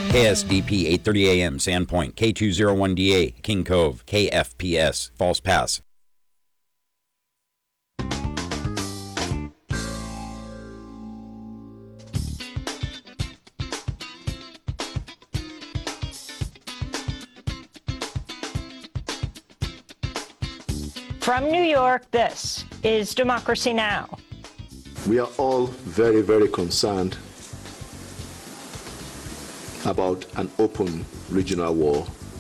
KSDP 8:30 a.m. Sandpoint, K201DA, King Cove, KFPS, False Pass. From New York, this is Democracy Now! We are all very, very concerned about an open regional war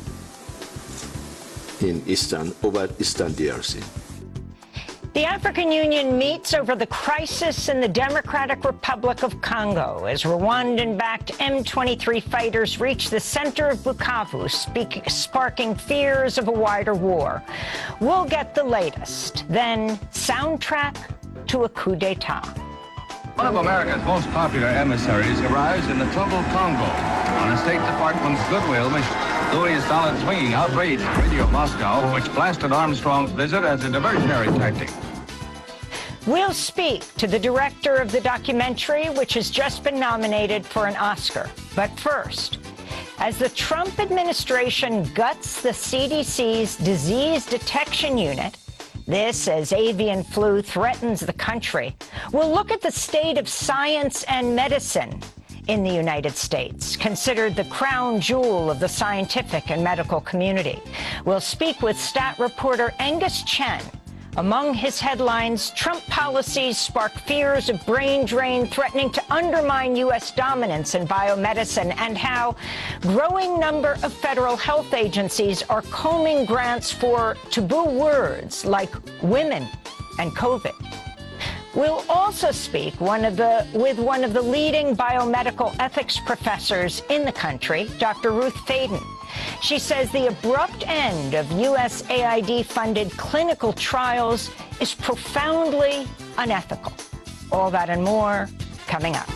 over Eastern DRC. The African Union meets over the crisis in the Democratic Republic of Congo as Rwandan-backed M23 fighters reach the center of Bukavu, sparking fears of a wider war. We'll get the latest, then soundtrack to a coup d'etat. One of America's most popular emissaries arrives in the troubled Congo on a State Department's goodwill mission. Louis Stalin swinging outraged Radio Moscow, which blasted Armstrong's visit as a diversionary tactic. We'll speak to the director of the documentary, which has just been nominated for an Oscar. But first, as the Trump administration guts the CDC's disease detection unit, this as avian flu threatens the country, we'll look at the state of science and medicine in the United States, considered the crown jewel of the scientific and medical community. We'll speak with stat reporter Angus Chen. Among his headlines, Trump policies spark fears of brain drain threatening to undermine U.S. dominance in biomedicine, and how growing number of federal health agencies are combing grants for taboo words like women and COVID. We'll also speak with one of the leading biomedical ethics professors in the country, Dr. Ruth Faden. She says the abrupt end of USAID-funded clinical trials is profoundly unethical. All that and more coming up.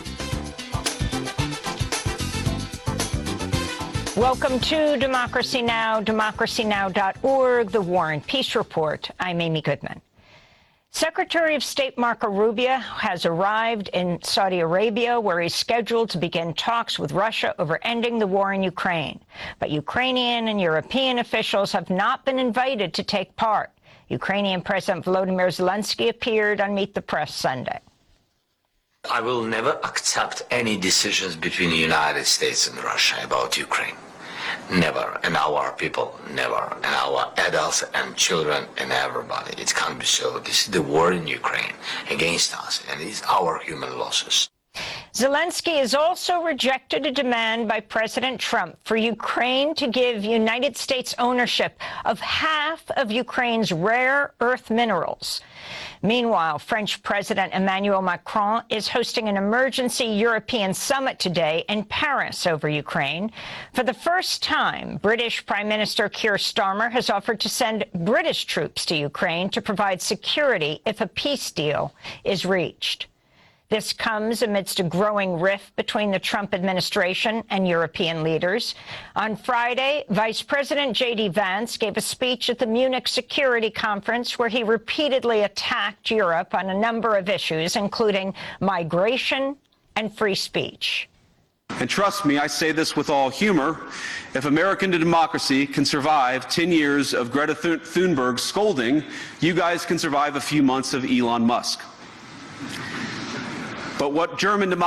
Welcome to Democracy Now!, democracynow.org, the War and Peace Report. I'm Amy Goodman. Secretary of State Marco Rubio has arrived in Saudi Arabia, where he's scheduled to begin talks with Russia over ending the war in Ukraine. But Ukrainian and European officials have not been invited to take part. Ukrainian President Volodymyr Zelensky appeared on Meet the Press Sunday. I will never accept any decisions between the United States and Russia about Ukraine. Never. And our people, never. And our adults and children and everybody. It can't be so. This is the war in Ukraine against us, and it's our human losses. Zelensky has also rejected a demand by President Trump for Ukraine to give United States ownership of half of Ukraine's rare earth minerals. Meanwhile, French President Emmanuel Macron is hosting an emergency European summit today in Paris over Ukraine. For the first time, British Prime Minister Keir Starmer has offered to send British troops to Ukraine to provide security if a peace deal is reached. This comes amidst a growing rift between the Trump administration and European leaders. On Friday, Vice President J.D. Vance gave a speech at the Munich Security Conference where he repeatedly attacked Europe on a number of issues, including migration and free speech. And trust me, I say this with all humor, if American democracy can survive 10 years of Greta Thunberg scolding, you guys can survive a few months of Elon Musk. But what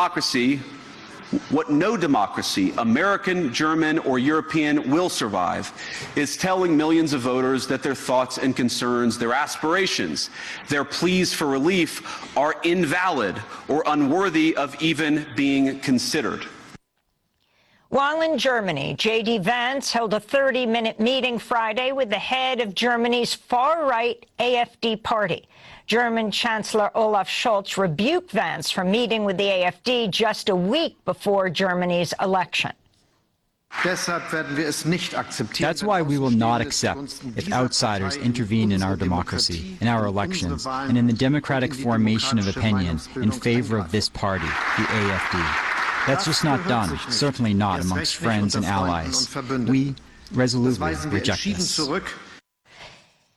no democracy, American, German, or European, will survive is telling millions of voters that their thoughts and concerns, their aspirations, their pleas for relief are invalid or unworthy of even being considered. While in Germany, J.D. Vance held a 30-minute meeting Friday with the head of Germany's far-right AfD party. German Chancellor Olaf Scholz rebuked Vance for meeting with the AfD just a week before Germany's election. That's why we will not accept if outsiders intervene in our democracy, in our elections, and in the democratic formation of opinion in favor of this party, the AfD. That's just not done, certainly not amongst friends and allies. We resolutely reject this.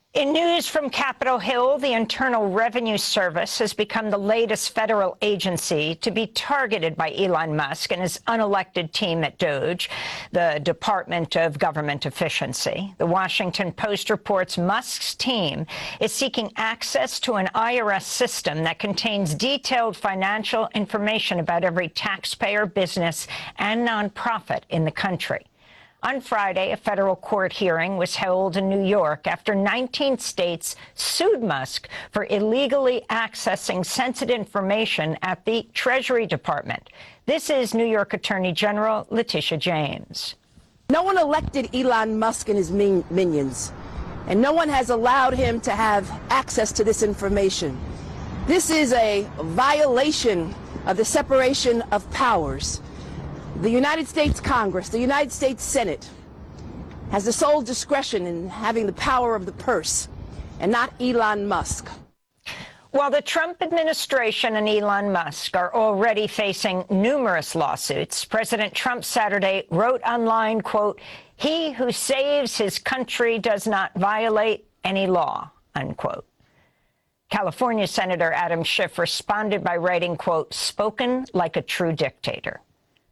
In news from Capitol Hill, the Internal Revenue Service has become the latest federal agency to be targeted by Elon Musk and his unelected team at DOGE, the Department of Government Efficiency. The Washington Post reports Musk's team is seeking access to an IRS system that contains detailed financial information about every taxpayer, business, and nonprofit in the country. On Friday, a federal court hearing was held in New York after 19 states sued Musk for illegally accessing sensitive information at the Treasury Department. This is New York Attorney General Letitia James. No one elected Elon Musk and his minions, and no one has allowed him to have access to this information. This is a violation of the separation of powers. The United States Congress, the United States Senate, has the sole discretion in having the power of the purse, and not Elon Musk. While the Trump administration and Elon Musk are already facing numerous lawsuits, President Trump Saturday wrote online, quote, "He who saves his country does not violate any law," unquote. California Senator Adam Schiff responded by writing, quote, "Spoken like a true dictator."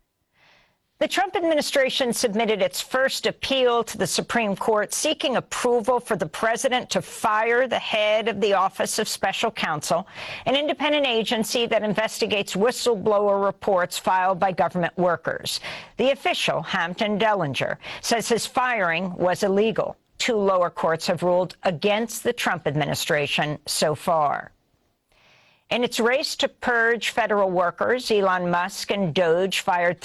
The Trump administration submitted its first appeal to the Supreme Court seeking approval for the president to fire the head of the Office of Special Counsel, an independent agency that investigates whistleblower reports filed by government workers. The official, Hampton Dellinger, says his firing was illegal. 2 lower courts have ruled against the Trump administration so far. In its race to purge federal workers, Elon Musk and DOGE fired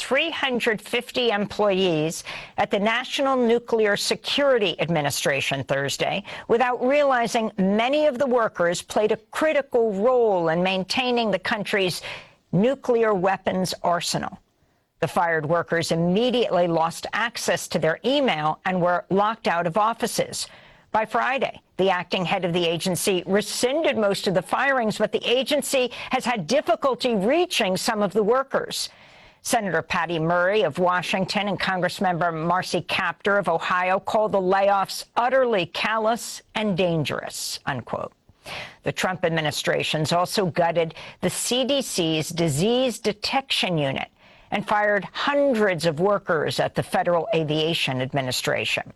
350 employees at the National Nuclear Security Administration Thursday without realizing many of the workers played a critical role in maintaining the country's nuclear weapons arsenal. The fired workers immediately lost access to their email and were locked out of offices. By Friday, the acting head of the agency rescinded most of the firings, but the agency has had difficulty reaching some of the workers. Senator Patty Murray of Washington and Congressmember Marcy Kaptur of Ohio called the layoffs utterly callous and dangerous, unquote. The Trump administration's also gutted the CDC's Disease Detection Unit and fired hundreds of workers at the Federal Aviation Administration.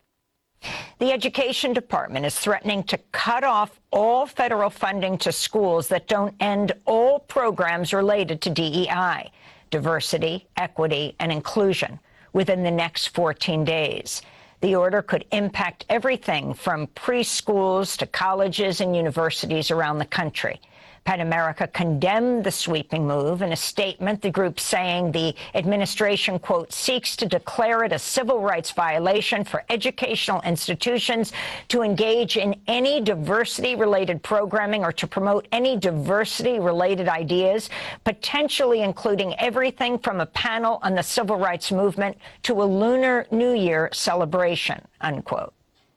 The Education Department is threatening to cut off all federal funding to schools that don't end all programs related to DEI, diversity, equity, and inclusion, within the next 14 days. The order could impact everything from preschools to colleges and universities around the country. PEN America condemned the sweeping move in a statement, the group saying the administration, quote, seeks to declare it a civil rights violation for educational institutions to engage in any diversity-related programming or to promote any diversity-related ideas, potentially including everything from a panel on the civil rights movement to a Lunar New Year celebration, unquote.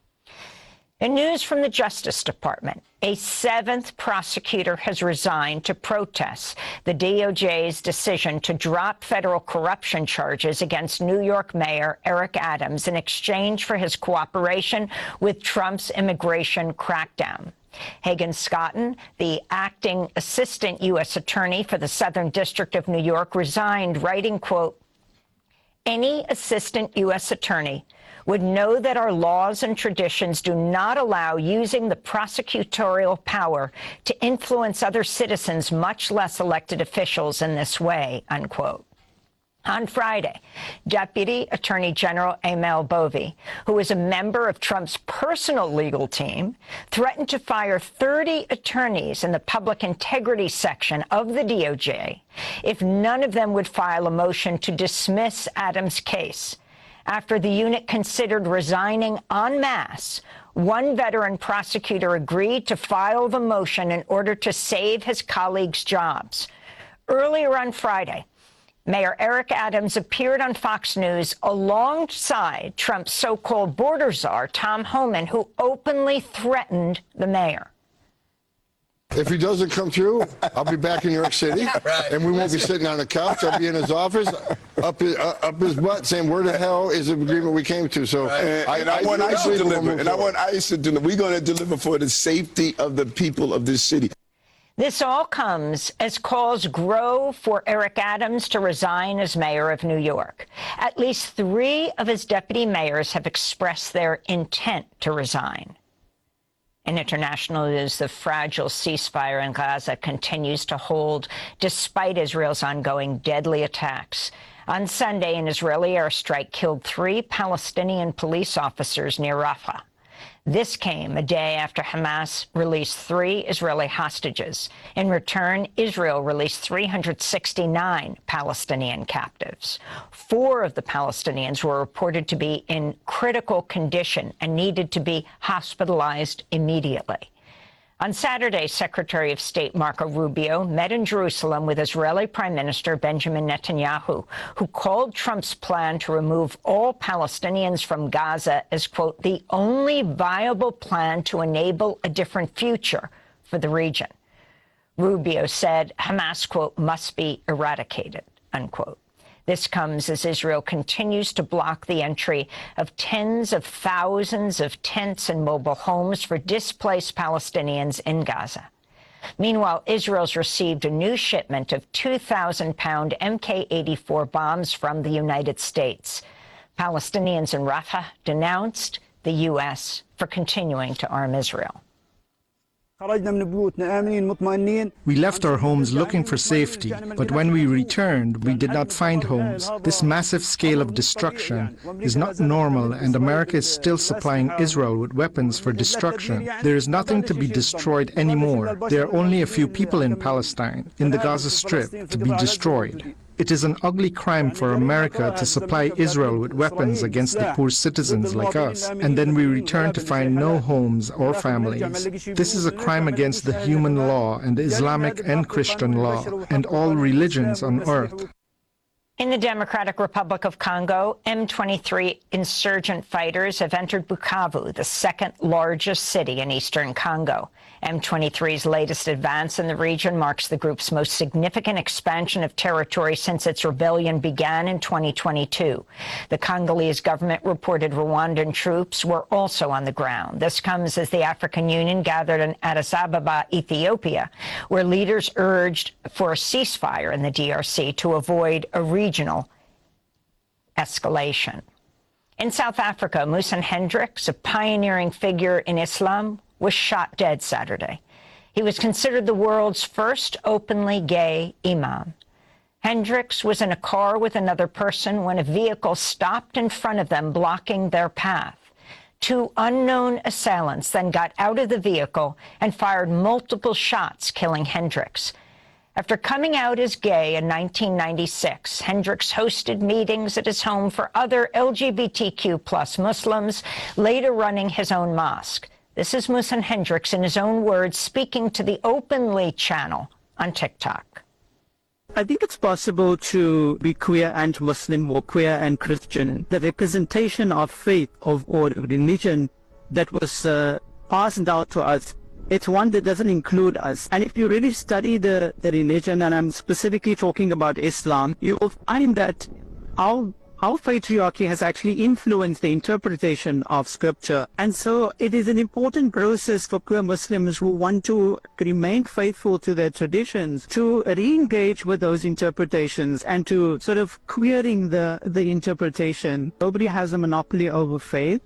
In news from the Justice Department, a 7th prosecutor has resigned to protest the DOJ's decision to drop federal corruption charges against New York Mayor Eric Adams in exchange for his cooperation with Trump's immigration crackdown. Hagan Scotton, the acting assistant U.S. attorney for the Southern District of New York, resigned, writing, quote, "Any assistant U.S. attorney would know that our laws and traditions do not allow using the prosecutorial power to influence other citizens, much less elected officials, in this way," unquote. On Friday, Deputy Attorney General Emil Bovee, who is a member of Trump's personal legal team, threatened to fire 30 attorneys in the public integrity section of the DOJ if none of them would file a motion to dismiss Adams' case. After the unit considered resigning en masse, one veteran prosecutor agreed to file the motion in order to save his colleagues' jobs. Earlier on Friday, Mayor Eric Adams appeared on Fox News alongside Trump's so-called border czar, Tom Homan, who openly threatened the mayor. If he doesn't come through, I'll be back in New York City, and we won't be sitting on the couch. I'll be in his office, up his butt, saying, where the hell is the agreement we came to? So I want ICE to deliver, and I want ICE to deliver. We're going to deliver for the safety of the people of this city. This all comes as calls grow for Eric Adams to resign as mayor of New York. At least 3 of his deputy mayors have expressed their intent to resign. In international news, the fragile ceasefire in Gaza continues to hold despite Israel's ongoing deadly attacks. On Sunday, an Israeli airstrike killed 3 Palestinian police officers near Rafah. This came a day after Hamas released 3 Israeli hostages. In return, Israel released 369 Palestinian captives. 4 of the Palestinians were reported to be in critical condition and needed to be hospitalized immediately. On Saturday, Secretary of State Marco Rubio met in Jerusalem with Israeli Prime Minister Benjamin Netanyahu, who called Trump's plan to remove all Palestinians from Gaza as, quote, the only viable plan to enable a different future for the region. Rubio said Hamas, quote, must be eradicated, unquote. This comes as Israel continues to block the entry of tens of thousands of tents and mobile homes for displaced Palestinians in Gaza. Meanwhile, Israel's received a new shipment of 2,000-pound Mk-84 bombs from the United States. Palestinians in Rafah denounced the U.S. for continuing to arm Israel. We left our homes looking for safety, but when we returned, we did not find homes. This massive scale of destruction is not normal, and America is still supplying Israel with weapons for destruction. There is nothing to be destroyed anymore. There are only a few people in Palestine, in the Gaza Strip, to be destroyed. It is an ugly crime for America to supply Israel with weapons against the poor citizens like us, and then we return to find no homes or families. This is a crime against the human law and the Islamic and Christian law, and all religions on earth. In the Democratic Republic of Congo, M23 insurgent fighters have entered Bukavu, the second largest city in eastern Congo. M23's latest advance in the region marks the group's most significant expansion of territory since its rebellion began in 2022. The Congolese government reported Rwandan troops were also on the ground. This comes as the African Union gathered in Addis Ababa, Ethiopia, where leaders urged for a ceasefire in the DRC to avoid a regional escalation. In South Africa, Muhsin Hendricks, a pioneering figure in Islam, was shot dead Saturday. He was considered the world's first openly gay imam. Hendricks was in a car with another person when a vehicle stopped in front of them, blocking their path. 2 unknown assailants then got out of the vehicle and fired multiple shots, killing Hendricks. After coming out as gay in 1996, Hendricks hosted meetings at his home for other LGBTQ+ Muslims, later running his own mosque. This is Muhsin Hendricks, in his own words, speaking to the Openly channel on TikTok. I think it's possible to be queer and Muslim or queer and Christian. The representation of faith or religion that was passed down to us, it's one that doesn't include us. And if you really study the religion, and I'm specifically talking about Islam, you will find that our patriarchy has actually influenced the interpretation of scripture. And so it is an important process for queer Muslims who want to remain faithful to their traditions to re-engage with those interpretations and to sort of queering the interpretation. Nobody has a monopoly over faith.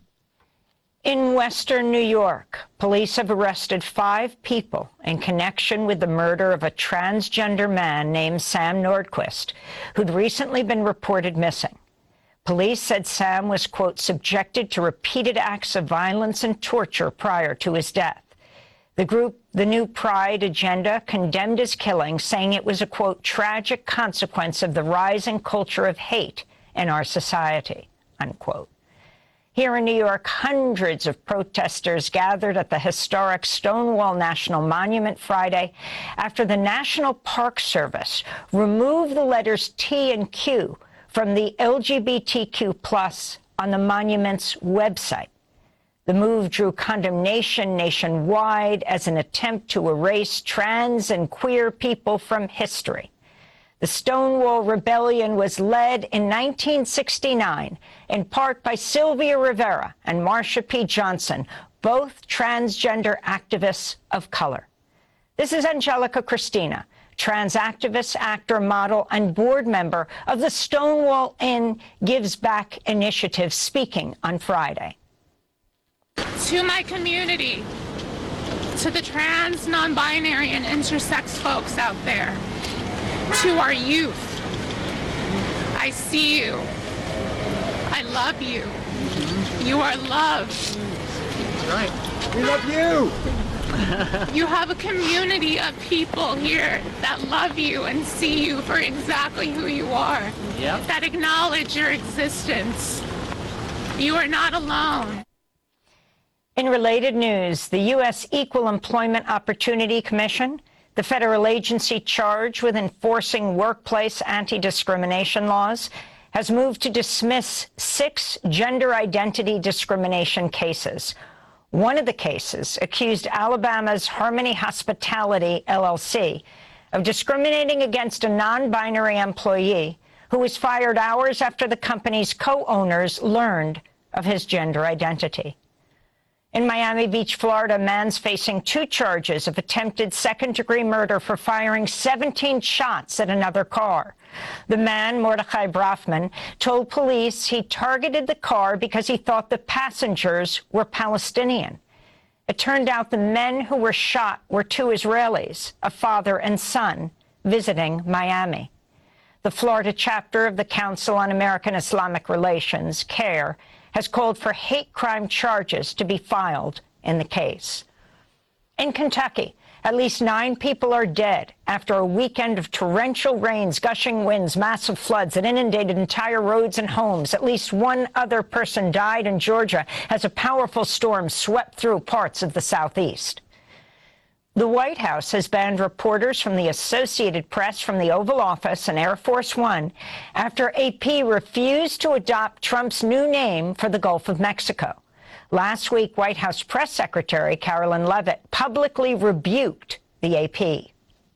In Western New York, police have arrested 5 people in connection with the murder of a transgender man named Sam Nordquist, who'd recently been reported missing. Police said Sam was, quote, subjected to repeated acts of violence and torture prior to his death. The group, the New Pride Agenda, condemned his killing, saying it was a, quote, tragic consequence of the rising culture of hate in our society, unquote. Here in New York, hundreds of protesters gathered at the historic Stonewall National Monument Friday after the National Park Service removed the letters T and Q from the LGBTQ+ on the monument's website. The move drew condemnation nationwide as an attempt to erase trans and queer people from history. The Stonewall Rebellion was led in 1969 in part by Sylvia Rivera and Marsha P. Johnson, both transgender activists of color. This is Angelica Christina, trans activist, actor, model, and board member of the Stonewall Inn Gives Back initiative, speaking on Friday. To my community, to the trans, non-binary, and intersex folks out there, to our youth, I see you. I love you. You are loved. Right. We love you. You have a community of people here that love you and see you for exactly who you are. Yep. That acknowledge your existence. You are not alone. In related news, the U.S. Equal Employment Opportunity Commission, the federal agency charged with enforcing workplace anti-discrimination laws, has moved to dismiss 6 gender identity discrimination cases. One of the cases accused Alabama's Harmony Hospitality, LLC, of discriminating against a non-binary employee who was fired hours after the company's co-owners learned of his gender identity. In Miami Beach, Florida, a man's facing 2 charges of attempted second-degree murder for firing 17 shots at another car. The man, Mordechai Brafman, told police he targeted the car because he thought the passengers were Palestinian. It turned out the men who were shot were 2 Israelis, a father and son, visiting Miami. The Florida chapter of the Council on American Islamic Relations, CAIR, has called for hate crime charges to be filed in the case. In Kentucky, at least 9 people are dead after a weekend of torrential rains, gushing winds, massive floods that inundated entire roads and homes. At least 1 other person died in Georgia as a powerful storm swept through parts of the southeast. The White House has banned reporters from the Associated Press from the Oval Office and Air Force One after AP refused to adopt Trump's new name for the Gulf of Mexico. Last week, White House Press Secretary Carolyn Leavitt publicly rebuked the AP.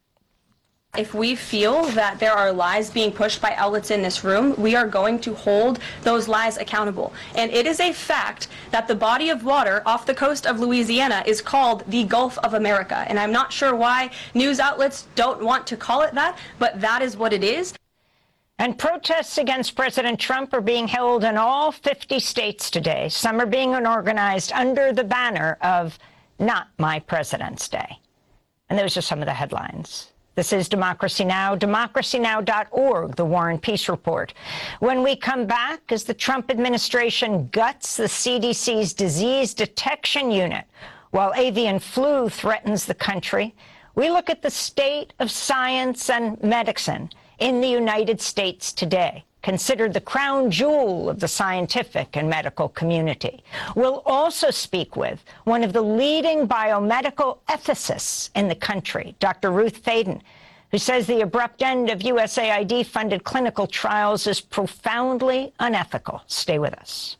If we feel that there are lies being pushed by outlets in this room, we are going to hold those lies accountable. And it is a fact that the body of water off the coast of Louisiana is called the Gulf of America. And I'm not sure why news outlets don't want to call it that, but that is what it is. And protests against President Trump are being held in all 50 states today. Some are being organized under the banner of Not My President's Day. And those are some of the headlines. This is Democracy Now!, democracynow.org, the War and Peace Report. When we come back, as the Trump administration guts the CDC's disease detection unit while avian flu threatens the country, we look at the state of science and medicine in the United States today, considered the crown jewel of the scientific and medical community. We'll also speak with one of the leading biomedical ethicists in the country, Dr. Ruth Faden, who says the abrupt end of USAID-funded clinical trials is profoundly unethical. Stay with us.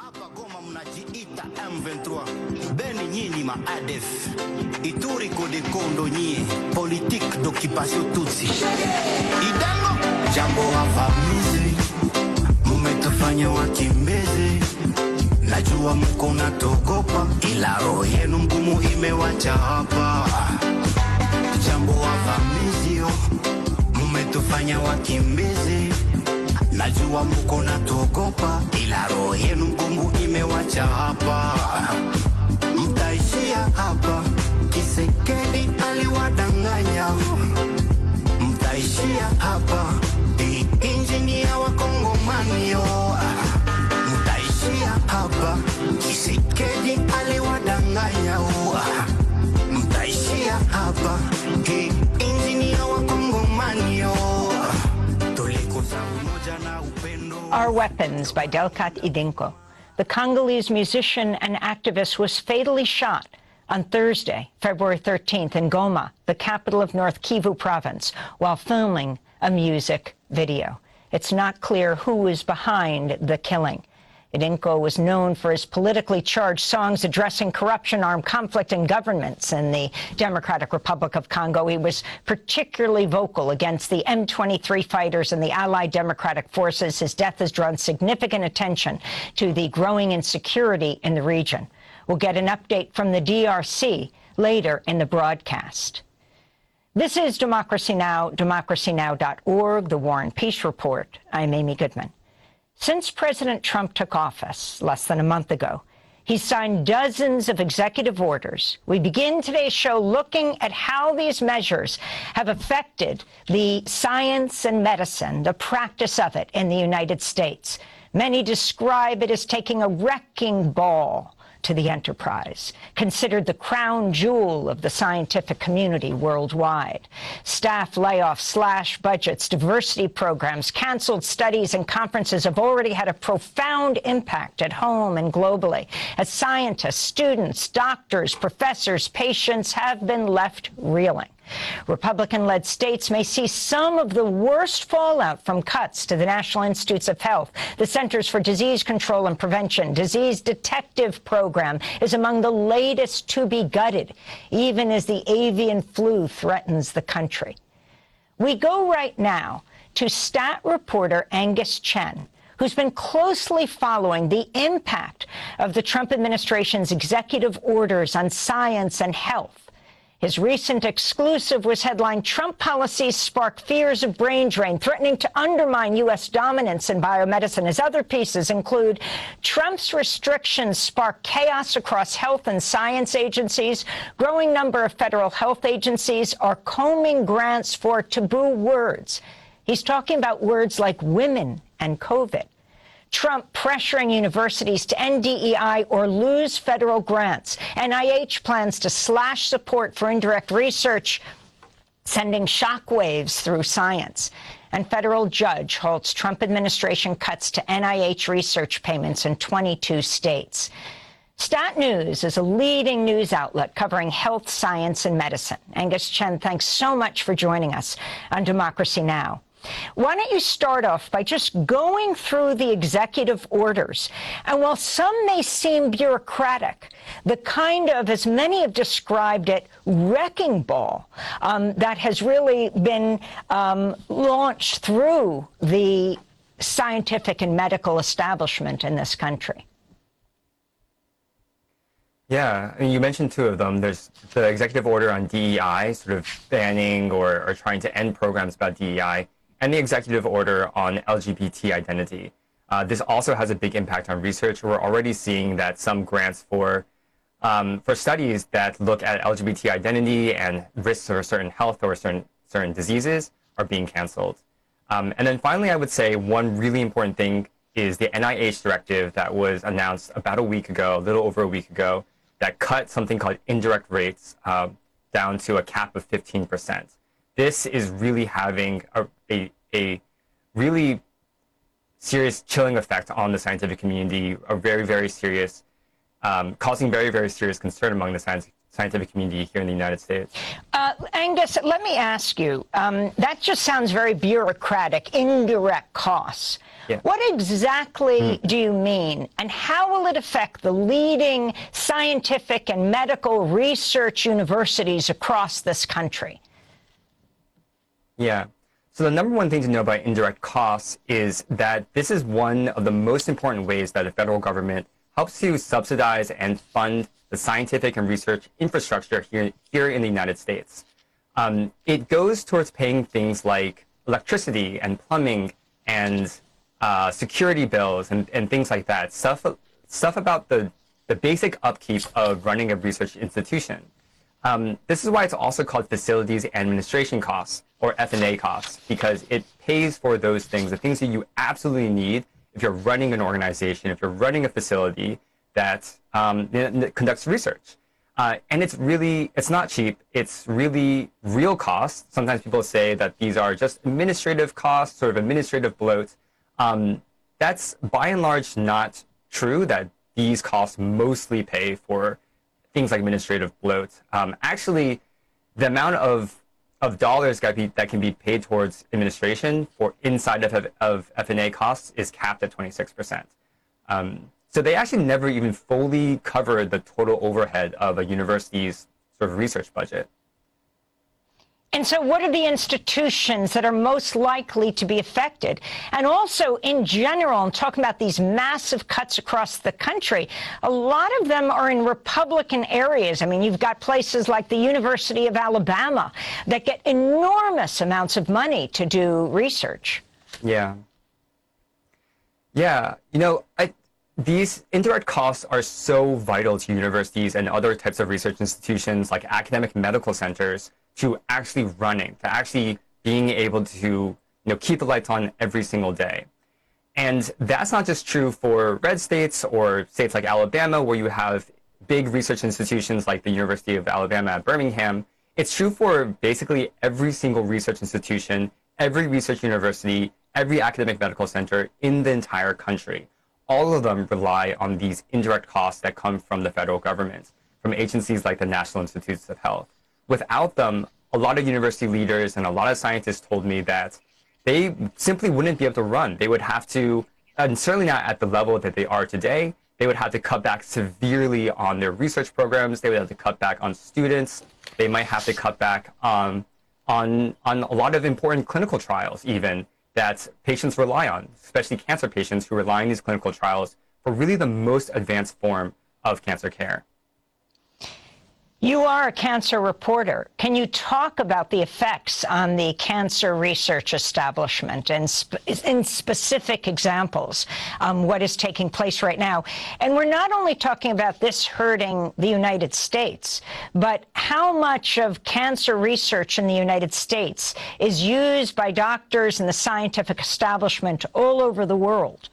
Ituri kode kondo nyie, politique d'occupation tutsi. Idango, jambo wavamizi, mumetufanya wakimbizi. Najua mko natogopa, ila roho yenu ngumu imewacha hapa. Jambo wavamizi, mumetufanya wakimbizi. Najua mko natogopa, ila roho yenu ngumu imewacha hapa. Mtaishia hapa, Kisekedi aliwadanganya. Mtaishia hapa, injinia wa Kongomani. Mtaishia hapa, Kisekedi aliwadanganya. Mtaishia hapa, injinia wa Kongomani. Our Weapons by Delcat Idinko. The Congolese musician and activist was fatally shot on Thursday, February 13th in Goma, the capital of North Kivu province, while filming a music video. It's not clear who is behind the killing. Idinko was known for his politically charged songs addressing corruption, armed conflict, and governments in the Democratic Republic of Congo. He was particularly vocal against the M23 fighters and the Allied Democratic Forces. His death has drawn significant attention to the growing insecurity in the region. We'll get an update from the DRC later in the broadcast. This is Democracy Now!, democracynow.org, the War and Peace Report. I'm Amy Goodman. Since President Trump took office less than a month ago, he's signed dozens of executive orders. We begin today's show looking at how these measures have affected the science and medicine, the practice of it in the United States. Many describe it as taking a wrecking ball to the enterprise, considered the crown jewel of the scientific community worldwide. Staff layoffs, slash budgets, diversity programs, canceled studies and conferences have already had a profound impact at home and globally, as scientists, students, doctors, professors, patients have been left reeling. Republican-led states may see some of the worst fallout from cuts to the National Institutes of Health. The Centers for Disease Control and Prevention Disease Detective Program is among the latest to be gutted, even as the avian flu threatens the country. We go right now to stat reporter Angus Chen, who's been closely following the impact of the Trump administration's executive orders on science and health. His recent exclusive was headlined, "Trump Policies Spark Fears of Brain Drain, Threatening to Undermine U.S. Dominance in Biomedicine." His other pieces include, "Trump's Restrictions Spark Chaos Across Health and Science Agencies. Growing number of federal health agencies are combing grants for taboo words." He's talking about words like women and COVID. Trump pressuring universities to end DEI or lose federal grants. NIH plans to slash support for indirect research, sending shockwaves through science. And federal judge halts Trump administration cuts to NIH research payments in 22 states. Stat News is a leading news outlet covering health, science, and medicine. Angus Chen, thanks so much for joining us on Democracy Now! Why don't you start off by just going through the executive orders? And while some may seem bureaucratic, the kind of, as many have described it, wrecking ball that has really been launched through the scientific and medical establishment in this country. Yeah, I mean, you mentioned two of them. There's the executive order on DEI, sort of banning or trying to end programs about DEI, and the executive order on LGBT identity. This also has a big impact on research. We're already seeing that some grants for studies that look at LGBT identity and risks of certain health or certain diseases are being canceled. And then finally, I would say one really important thing is the NIH directive that was announced about a week ago, a little over a week ago, that cut something called indirect rates down to a cap of 15%. This is really having a really serious chilling effect on the scientific community, a very, very serious, causing very, very serious concern among the scientific community here in the United States. Angus, let me ask you, that just sounds very bureaucratic, indirect costs. Yeah. What exactly do you mean, and how will it affect the leading scientific and medical research universities across this country? Yeah. So the number one thing to know about indirect costs is that this is one of the most important ways that the federal government helps to subsidize and fund the scientific and research infrastructure here in the United States. It goes towards paying things like electricity and plumbing and security bills and things like that, stuff about the basic upkeep of running a research institution. This is why it's also called facilities administration costs, or F&A costs, because it pays for those things, the things that you absolutely need if you're running an organization, if you're running a facility that conducts research. And it's not cheap, it's really real costs. Sometimes people say that these are just administrative costs, sort of administrative bloat. That's by and large not true, that these costs mostly pay for things like administrative bloat. Actually, the amount of dollars that can be paid towards administration for inside of F&A costs is capped at 26%. So they actually never even fully cover the total overhead of a university's sort of research budget. And so what are the institutions that are most likely to be affected? And also, in general, I'm talking about these massive cuts across the country. A lot of them are in Republican areas. I mean, you've got places like the University of Alabama that get enormous amounts of money to do research. Yeah. Yeah. These indirect costs are so vital to universities and other types of research institutions like academic medical centers to actually running, to actually being able to keep the lights on every single day. And that's not just true for red states or states like Alabama, where you have big research institutions like the University of Alabama at Birmingham. It's true for basically every single research institution, every research university, every academic medical center in the entire country. All of them rely on these indirect costs that come from the federal government, from agencies like the National Institutes of Health. Without them, a lot of university leaders and a lot of scientists told me that they simply wouldn't be able to run. They would have to, and certainly not at the level that they are today, they would have to cut back severely on their research programs. They would have to cut back on students. They might have to cut back on a lot of important clinical trials even that patients rely on, especially cancer patients who rely on these clinical trials for really the most advanced form of cancer care. You are a cancer reporter. Can you talk about the effects on the cancer research establishment and in specific examples, what is taking place right now? And we're not only talking about this hurting the United States, but how much of cancer research in the United States is used by doctors and the scientific establishment all over the world?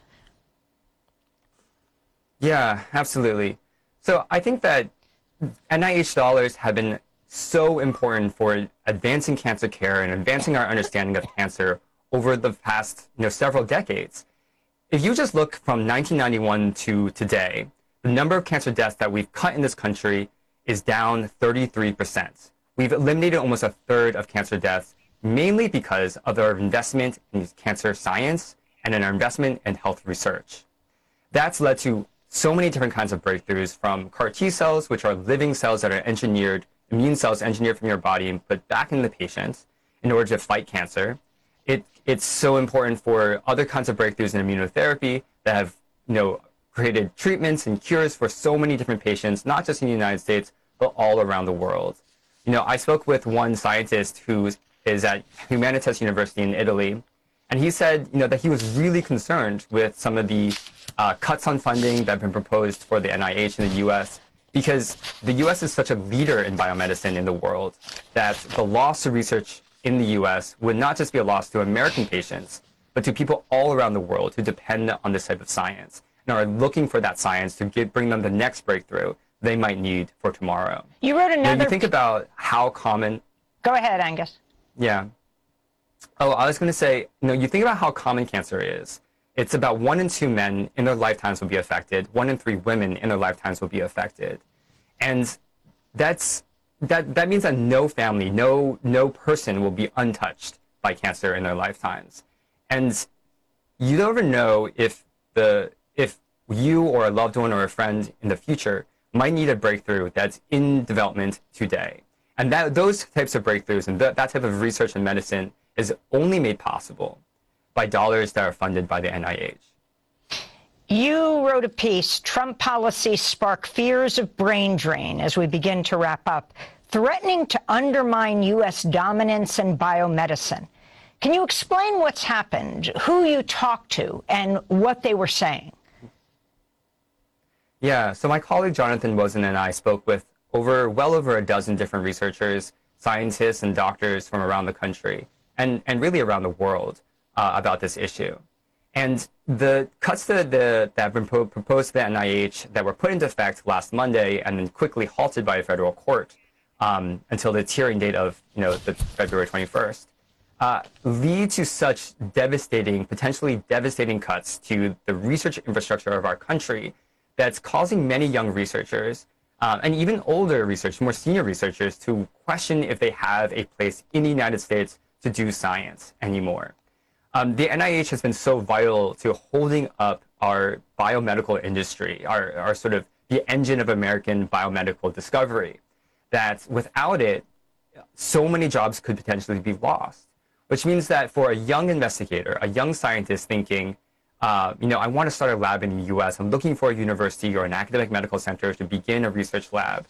Yeah, absolutely. So I think that NIH dollars have been so important for advancing cancer care and advancing our understanding of cancer over the past several decades. If you just look from 1991 to today, the number of cancer deaths that we've cut in this country is down 33%. We've eliminated almost a third of cancer deaths, mainly because of our investment in cancer science and in our investment in health research. That's led to so many different kinds of breakthroughs, from CAR T cells, which are living cells that are engineered, immune cells engineered from your body and put back in the patient in order to fight cancer. It's so important for other kinds of breakthroughs in immunotherapy that have created treatments and cures for so many different patients, not just in the United States, but all around the world. I spoke with one scientist who is at Humanitas University in Italy, and he said that he was really concerned with some of the cuts on funding that have been proposed for the NIH in the U.S. because the U.S. is such a leader in biomedicine in the world that the loss to research in the U.S. would not just be a loss to American patients, but to people all around the world who depend on this type of science and are looking for that science to bring them the next breakthrough they might need for tomorrow. You wrote another... you think about how common... Go ahead, Angus. Yeah. Oh, I was going to say, you think about how common cancer is. It's about 1 in 2 men in their lifetimes will be affected. 1 in 3 women in their lifetimes will be affected. And that means that no family, no person will be untouched by cancer in their lifetimes. And you never know if you or a loved one or a friend in the future might need a breakthrough that's in development today. And those types of breakthroughs and that type of research in medicine is only made possible by dollars that are funded by the NIH. You wrote a piece, Trump policies spark fears of brain drain, as we begin to wrap up, threatening to undermine U.S. dominance in biomedicine. Can you explain what's happened, who you talked to, and what they were saying? Yeah, so my colleague Jonathan Wozen and I spoke with well over a dozen different researchers, scientists, and doctors from around the country, and really around the world about this issue. And the cuts that have been proposed to the NIH that were put into effect last Monday and then quickly halted by a federal court until the hearing date of the February 21st, lead to such potentially devastating cuts to the research infrastructure of our country that's causing many young researchers and even older researchers, more senior researchers, to question if they have a place in the United States to do science anymore. The NIH has been so vital to holding up our biomedical industry, our sort of the engine of American biomedical discovery, that without it, so many jobs could potentially be lost, which means that for a young investigator, a young scientist thinking, I want to start a lab in the US, I'm looking for a university or an academic medical center to begin a research lab,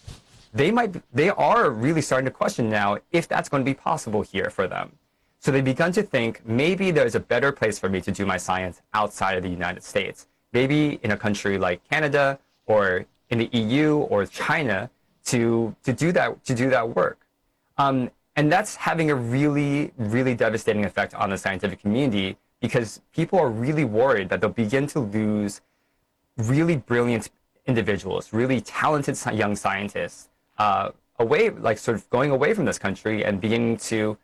they are really starting to question now if that's going to be possible here for them. So they begun to think, maybe there's a better place for me to do my science outside of the United States. Maybe in a country like Canada or in the EU or China to do that work. And that's having a really, really devastating effect on the scientific community, because people are really worried that they'll begin to lose really brilliant individuals, really talented young scientists away, like sort of going away from this country and beginning to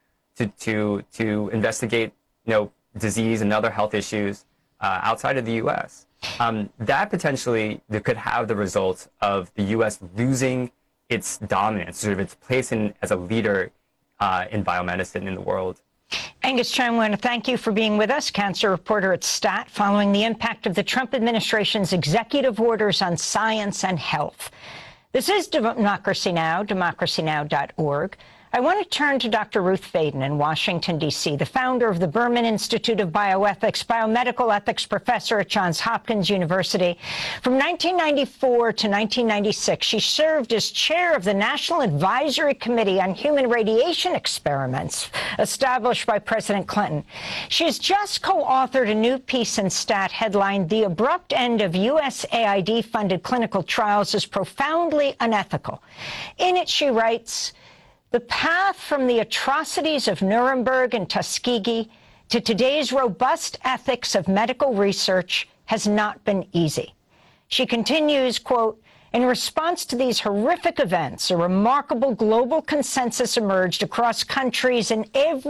investigate, disease and other health issues outside of the U.S. That potentially could have the result of the U.S. losing its dominance, sort of its place as a leader in biomedicine in the world. Angus Chen, I want to thank you for being with us, cancer reporter at STAT, following the impact of the Trump administration's executive orders on science and health. This is Democracy Now!, democracynow.org. I want to turn to Dr. Ruth Fadin in Washington, D.C., the founder of the Berman Institute of Bioethics, biomedical ethics professor at Johns Hopkins University. From 1994 to 1996, she served as chair of the National Advisory Committee on Human Radiation Experiments, established by President Clinton. She has just co-authored a new piece in STAT headlined, "The Abrupt End of USAID-Funded Clinical Trials is Profoundly Unethical." In it, she writes, "The path from the atrocities of Nuremberg and Tuskegee to today's robust ethics of medical research has not been easy." She continues, quote, "In response to these horrific events, a remarkable global consensus emerged across countries in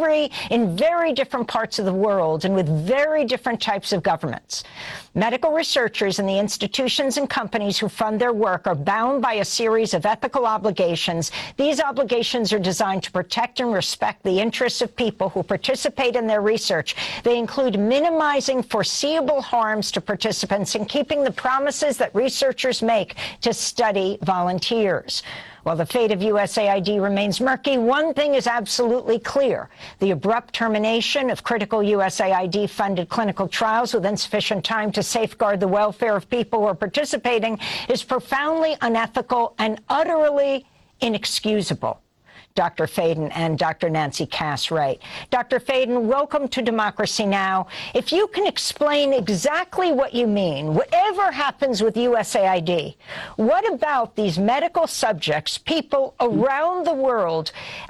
very different parts of the world and with very different types of governments. Medical researchers and the institutions and companies who fund their work are bound by a series of ethical obligations. These obligations are designed to protect and respect the interests of people who participate in their research. They include minimizing foreseeable harms to participants and keeping the promises that researchers make to study volunteers." While the fate of USAID remains murky, one thing is absolutely clear. The abrupt termination of critical USAID-funded clinical trials with insufficient time to safeguard the welfare of people who are participating is profoundly unethical and utterly inexcusable. Dr. Fadin and Dr. Nancy Cass Wright. Dr. Fadin, welcome to Democracy Now! If you can explain exactly what you mean, whatever happens with USAID, what about these medical subjects, people around the world,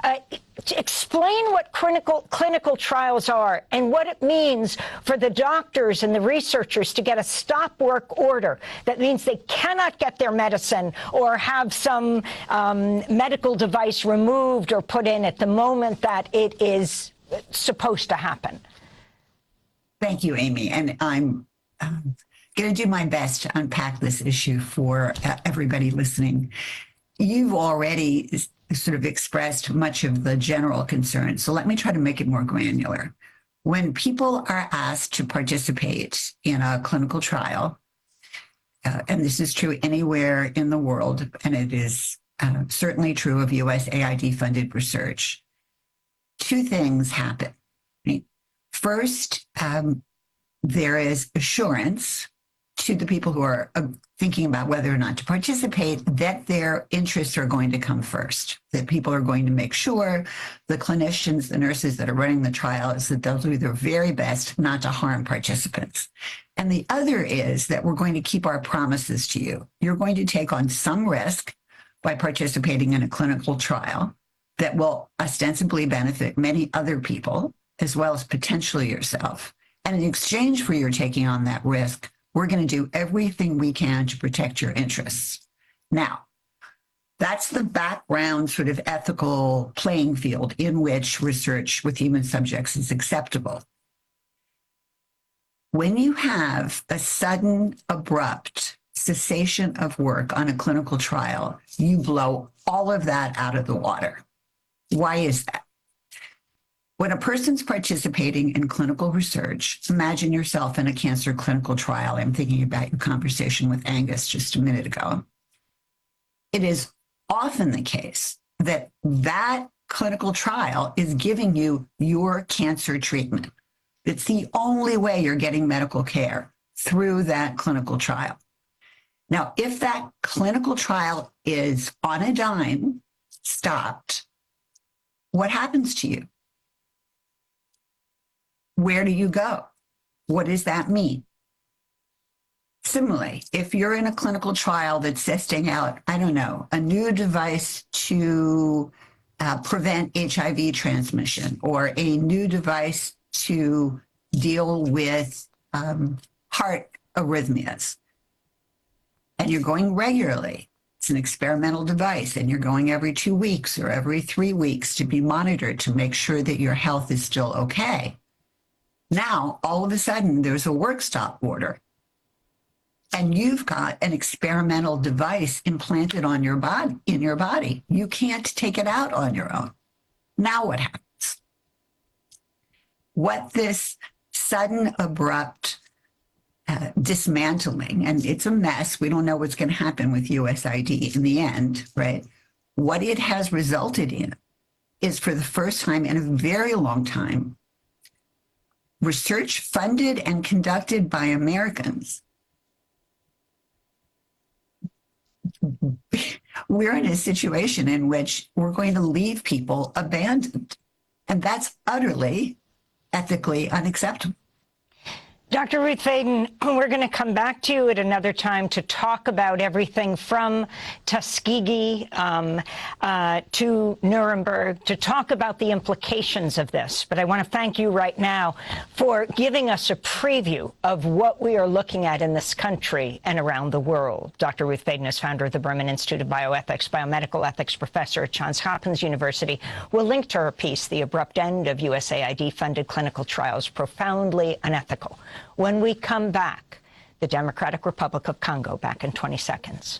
explain what clinical trials are and what it means for the doctors and the researchers to get a stop work order. That means they cannot get their medicine or have some medical device removed or put in at the moment that it is supposed to happen. Thank you, Amy. And I'm going to do my best to unpack this issue for everybody listening. You've already sort of expressed much of the general concern. So let me try to make it more granular. When people are asked to participate in a clinical trial, and this is true anywhere in the world, and it is certainly true of USAID-funded research, two things happen. Right? First, there is assurance to the people who are thinking about whether or not to participate that their interests are going to come first, that people are going to make sure the clinicians, the nurses that are running the trials, that they'll do their very best not to harm participants. And the other is that we're going to keep our promises to you. You're going to take on some risk by participating in a clinical trial that will ostensibly benefit many other people, as well as potentially yourself. And in exchange for your taking on that risk, we're going to do everything we can to protect your interests. Now, that's the background sort of ethical playing field in which research with human subjects is acceptable. When you have a sudden, abrupt cessation of work on a clinical trial, you blow all of that out of the water. Why is that? When a person's participating in clinical research, imagine yourself in a cancer clinical trial. I'm thinking about your conversation with Angus just a minute ago. It is often the case that that clinical trial is giving you your cancer treatment. It's the only way you're getting medical care, through that clinical trial. Now, if that clinical trial is on a dime, stopped, what happens to you? Where do you go? What does that mean? Similarly, if you're in a clinical trial that's testing out, I don't know, a new device to prevent HIV transmission, or a new device to deal with heart arrhythmias, and you're going regularly, it's an experimental device, and you're going every 2 weeks or every 3 weeks to be monitored to make sure that your health is still okay. Now, all of a sudden, there's a work stop order, and you've got an experimental device implanted on your body, in your body. You can't take it out on your own. Now what happens? What this sudden, abrupt dismantling, and it's a mess. We don't know what's going to happen with USAID in the end, right? What it has resulted in is, for the first time in a very long time, research funded and conducted by Americans. We're in a situation in which we're going to leave people abandoned, and that's utterly ethically unacceptable. Dr. Ruth Vaden, we're going to come back to you at another time to talk about everything from Tuskegee to Nuremberg, to talk about the implications of this. But I want to thank you right now for giving us a preview of what we are looking at in this country and around the world. Dr. Ruth Vaden is founder of the Berman Institute of Bioethics, biomedical ethics professor at Johns Hopkins University. We'll link to her piece, The Abrupt End of USAID-Funded Clinical Trials, Profoundly Unethical, when we come back. The Democratic Republic of Congo, back in 20 seconds.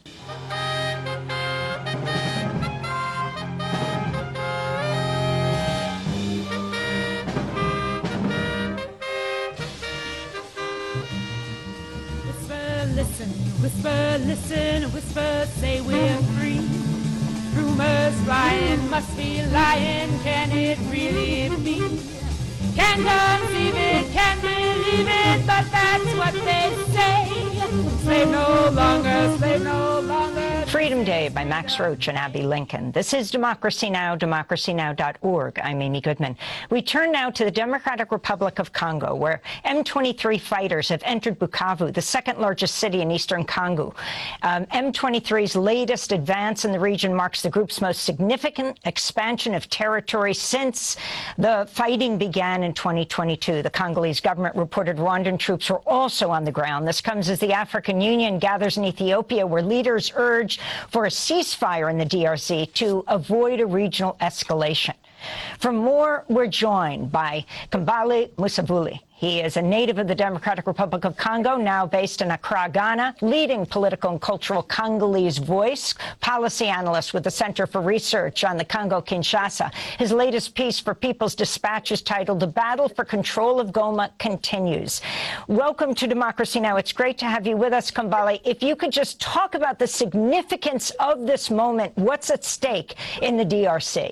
Whisper, listen, whisper, listen, whisper, say we're free. Rumors flying, must be lying, can it really be? Can't conceive it, can't believe it, but that's what they say. Slave no longer, slave no longer. Freedom Day by Max Roach and Abby Lincoln. This is Democracy Now!, democracynow.org. I'm Amy Goodman. We turn now to the Democratic Republic of Congo, where M23 fighters have entered Bukavu, the second largest city in eastern Congo. M23's latest advance in the region marks the group's most significant expansion of territory since the fighting began in 2022. The Congolese government reported Rwandan troops were also on the ground. This comes as the African Union gathers in Ethiopia, where leaders urge for a ceasefire in the DRC to avoid a regional escalation. For more, we're joined by Kambale Musavuli. He is a native of the Democratic Republic of Congo, now based in Accra, Ghana, leading political and cultural Congolese voice, policy analyst with the Center for Research on the Congo-Kinshasa. His latest piece for People's Dispatch is titled "The Battle for Control of Goma Continues." Welcome to Democracy Now! It's great to have you with us, Kambale. If you could just talk about the significance of this moment, what's at stake in the DRC?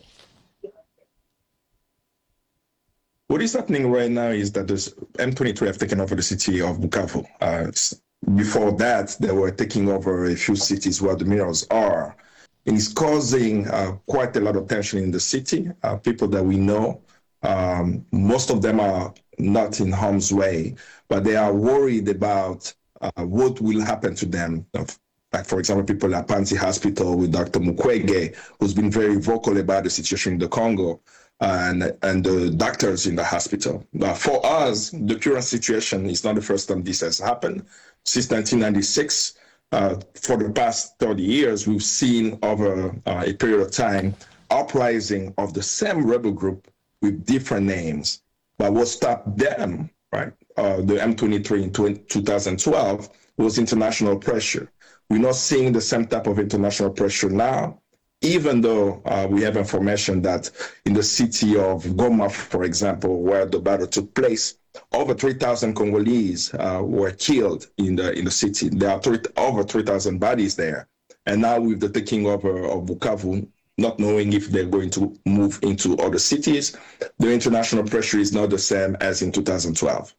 What is happening right now is that the M23 have taken over the city of Bukavu. Before that, they were taking over a few cities where the minerals are. And it's causing quite a lot of tension in the city. People that we know, most of them are not in harm's way, but they are worried about what will happen to them. Like, for example, people at Panzi Hospital with Dr. Mukwege, who's been very vocal about the situation in the Congo. And the doctors in the hospital. But for us, the current situation is not the first time this has happened. Since 1996, for the past 30 years, we've seen over a period of time uprising of the same rebel group with different names. But what stopped them, right, the M23 in 2012, was international pressure. We're not seeing the same type of international pressure now. even though we have information that in the city of Goma, for example, where the battle took place, over 3,000 Congolese were killed in the city. There are over 3,000 bodies there. And now with the taking over of Bukavu, not knowing if they're going to move into other cities, the international pressure is not the same as in 2012.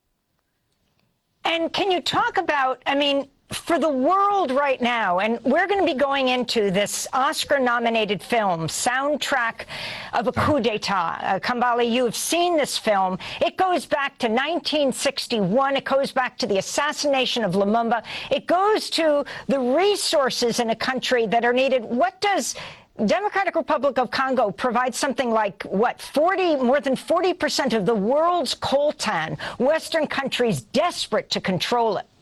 And can you talk about, I mean, for the world right now, and we're going to be going into this Oscar-nominated film, Soundtrack of a Coup d'etat. Kambale, you have seen this film. It goes back to 1961. It goes back to the assassination of Lumumba. It goes to the resources in a country that are needed. What does Democratic Republic of Congo provide? Something like, what, more than 40% of the world's coltan, Western countries desperate to control it.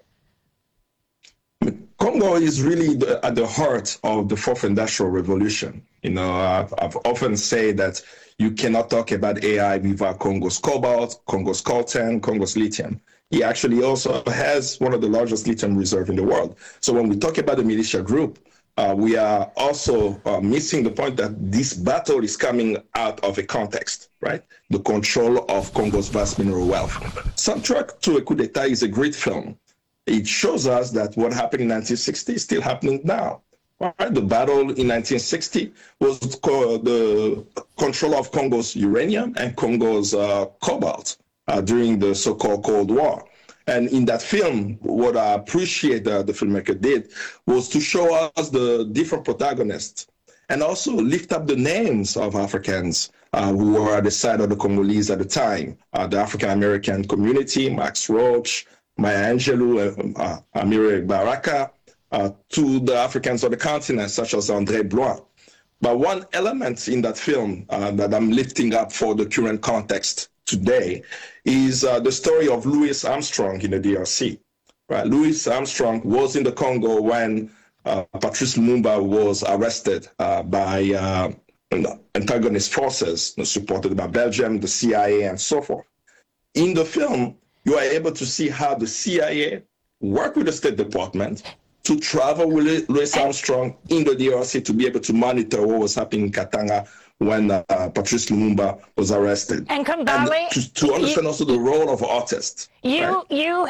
Congo is really at the heart of the fourth industrial revolution. You know, I've often said that you cannot talk about AI without Congo's cobalt, Congo's coltan, Congo's lithium. He actually also has one of the largest lithium reserves in the world. So when we talk about the militia group, we are also missing the point that this battle is coming out of a context, right? The control of Congo's vast mineral wealth. Soundtrack to a Coup d'etat is a great film. It shows us that what happened in 1960 is still happening now. Right? The battle in 1960 was the control of Congo's uranium and Congo's cobalt during the so-called Cold War. And in that film, what I appreciate the filmmaker did was to show us the different protagonists and also lift up the names of Africans who were at the side of the Congolese at the time. The African-American community, Max Roach, Maya Angelou, Amiri Baraka, to the Africans of the continent, such as André Blois. But one element in that film that I'm lifting up for the current context today is the story of Louis Armstrong in the DRC. Right? Louis Armstrong was in the Congo when Patrice Lumumba was arrested by antagonist forces supported by Belgium, the CIA, and so forth. In the film, you are able to see how the CIA worked with the State Department to travel with Louis Armstrong in the DRC to be able to monitor what was happening in Katanga when Patrice Lumumba was arrested. And Kambale, to understand also the role of artists. You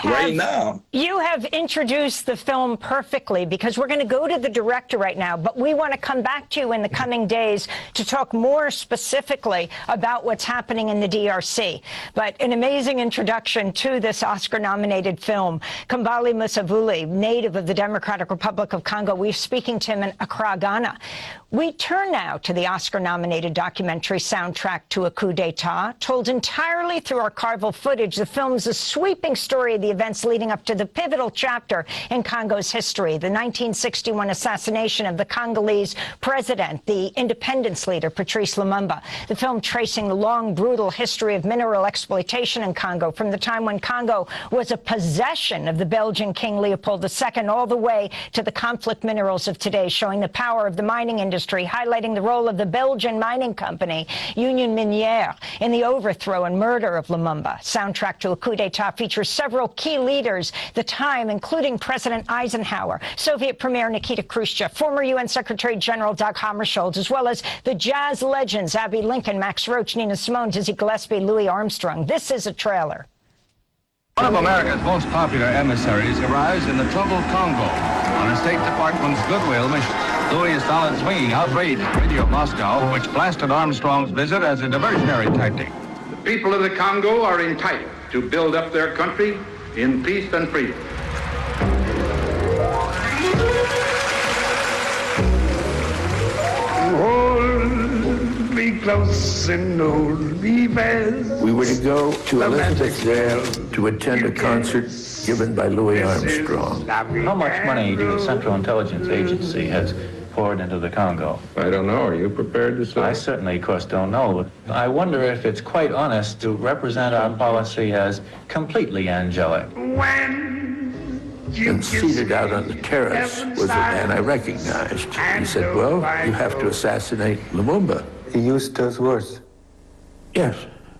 have introduced the film perfectly, because we're going to go to the director right now, but we want to come back to you in the coming days to talk more specifically about what's happening in the DRC. But an amazing introduction to this Oscar-nominated film. Kambale Musavuli, native of the Democratic Republic of Congo, we're speaking to him in Accra, Ghana. We turn now to the Oscar-nominated documentary Soundtrack to a Coup d'etat, told entirely through archival footage. The film's a sweeping story of the events leading up to the pivotal chapter in Congo's history, the 1961 assassination of the Congolese president, the independence leader, Patrice Lumumba. The film tracing the long, brutal history of mineral exploitation in Congo from the time when Congo was a possession of the Belgian King Leopold II all the way to the conflict minerals of today, showing the power of the mining industry, highlighting the role of the Belgian mining company, Union Minière, in the overthrow and murder of Lumumba. Soundtrack to a Coup d'etat features several key leaders at the time, including President Eisenhower, Soviet Premier Nikita Khrushchev, former UN Secretary General Dag Hammarskjöld, as well as the jazz legends Abbey Lincoln, Max Roach, Nina Simone, Dizzy Gillespie, Louis Armstrong. This is a trailer. One of America's most popular emissaries arrives in the troubled Congo on a State Department's goodwill mission. Louis started swinging outrage Radio Moscow, which blasted Armstrong's visit as a diversionary tactic. The people of the Congo are entitled to build up their country in peace and freedom. Hold me close and hold me fast. We were to go to Elizabethville to attend a concert given by Louis Armstrong. How much money do the Central Intelligence Agency has poured into the Congo? I don't know. Are you prepared to say? I certainly, of course, don't know. But I wonder if it's quite honest to represent our policy as completely angelic. And seated out on the terrace was a man I recognized. He said, well, you have to assassinate Lumumba. He used those words? Yes.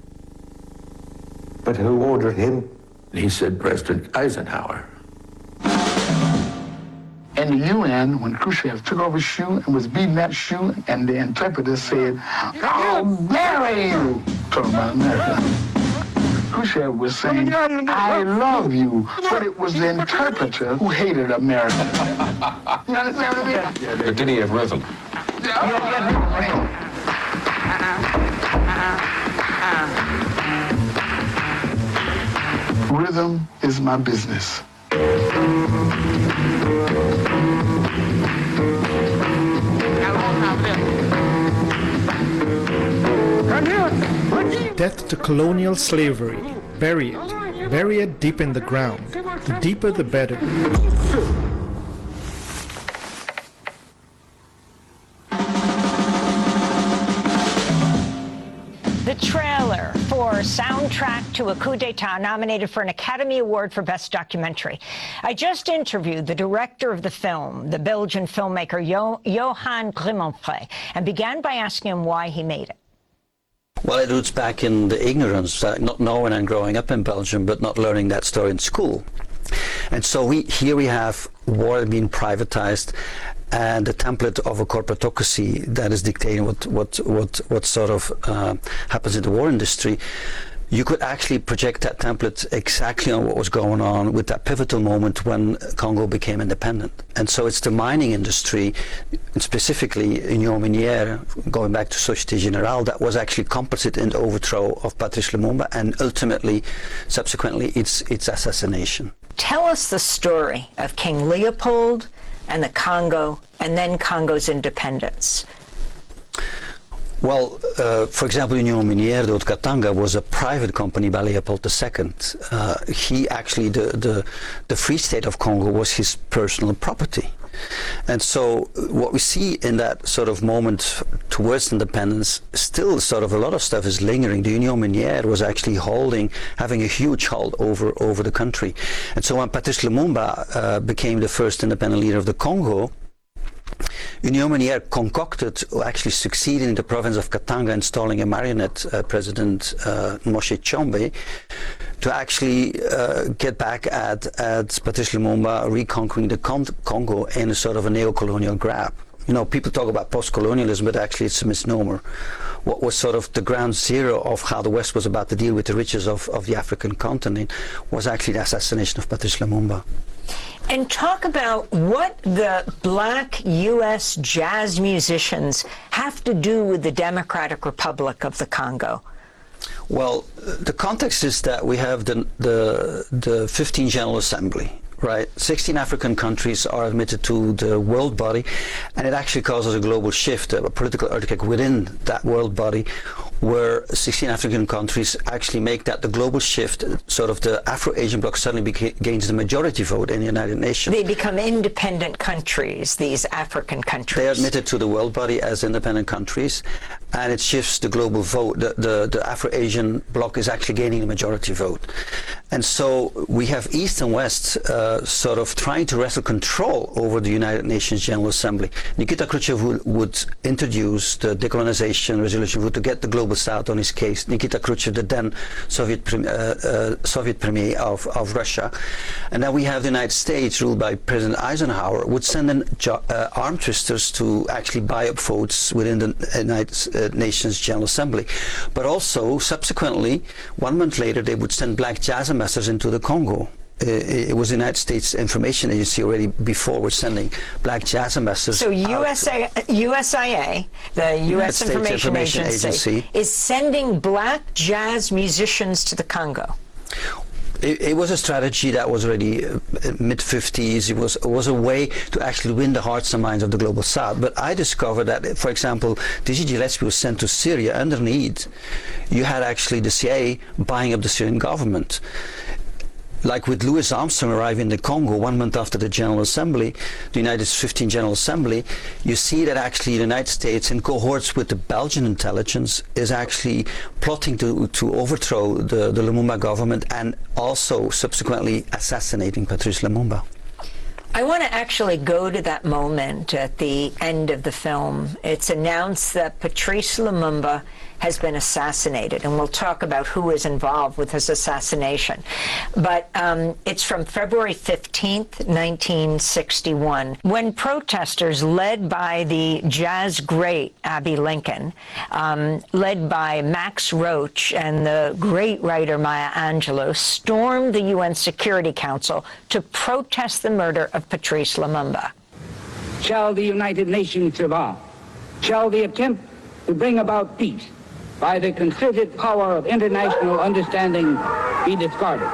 But who ordered him? He said, President Eisenhower. In in the UN, when Khrushchev took off his shoe and was beating that shoe, and the interpreter said, "How dare you!" Talking about America. Khrushchev was saying, "I love you," but it was the interpreter who hated America. You understand what I mean? But did he have rhythm? Rhythm is my business. Death to colonial slavery. Bury it. Bury it deep in the ground. The deeper the better. The trailer for Soundtrack to a Coup d'etat, nominated for an Academy Award for Best Documentary. I just interviewed the director of the film, the Belgian filmmaker Johan Grimonpré, and began by asking him why he made it. Well, it roots back in the ignorance, not knowing and growing up in Belgium, but not learning that story in school. And so here we have war being privatized, and the template of a corporatocracy that is dictating what sort of happens in the war industry. You could actually project that template exactly on what was going on with that pivotal moment when Congo became independent. And so it's the mining industry, and specifically Union Minière, going back to Société Générale, that was actually complicit in the overthrow of Patrice Lumumba and ultimately, subsequently, its assassination. Tell us the story of King Leopold and the Congo, and then Congo's independence. Well, for example, Union Minière de Haut-Katanga was a private company by Leopold II. He actually, the Free State of Congo was his personal property. And so what we see in that sort of moment towards independence, still sort of a lot of stuff is lingering. The Union Minière was actually having a huge hold over the country. And so when Patrice Lumumba became the first independent leader of the Congo, Union Minière concocted, actually succeeded in the province of Katanga, installing a marionette president, Moshe Tshombe, to actually get back at Patrice Lumumba reconquering the Congo in a sort of a neo-colonial grab. You know, people talk about post-colonialism, but actually it's a misnomer. What was sort of the ground zero of how the West was about to deal with the riches of the African continent was actually the assassination of Patrice Lumumba. And talk about what the black U.S. jazz musicians have to do with the Democratic Republic of the Congo. Well, the context is that we have the 15 General Assembly, right? 16 African countries are admitted to the world body, and it actually causes a global shift, a political earthquake within that world body, where 16 African countries actually make that the global shift. Sort of the Afro-Asian bloc suddenly gains the majority vote in the United Nations. They become independent countries, these African countries. They are admitted to the world body as independent countries, and it shifts the global vote. The Afro-Asian bloc is actually gaining the majority vote. And so we have East and West sort of trying to wrestle control over the United Nations General Assembly. Nikita Khrushchev would introduce the decolonization resolution to get the global South on his case. Nikita Khrushchev, the then Soviet premier of Russia. And then we have the United States, ruled by President Eisenhower, would send in arm twisters to actually buy up votes within the United Nations General Assembly. But also, subsequently, 1 month later, they would send black jazz ambassadors into the Congo. It was the United States Information Agency already before was sending black jazz ambassadors. So USIA, the U.S. Information Agency, is sending black jazz musicians to the Congo. It was a strategy that was already mid-50s. It was a way to actually win the hearts and minds of the global South. But I discovered that, for example, Dizzy Gillespie was sent to Syria underneath. You had actually the CIA buying up the Syrian government. Like with Louis Armstrong arriving in the Congo 1 month after the General Assembly, the United 15 General Assembly, you see that actually the United States, in cohorts with the Belgian intelligence, is actually plotting to overthrow the Lumumba government and also subsequently assassinating Patrice Lumumba. I want to actually go to that moment at the end of the film. It's announced that Patrice Lumumba has been assassinated, and we'll talk about who is involved with his assassination. But it's from February 15th, 1961, when protesters led by the jazz great Abbey Lincoln, led by Max Roach and the great writer Maya Angelou, stormed the UN Security Council to protest the murder of Patrice Lumumba. Shall the United Nations survive? Shall the attempt to bring about peace by the concerted power of international understanding be discarded?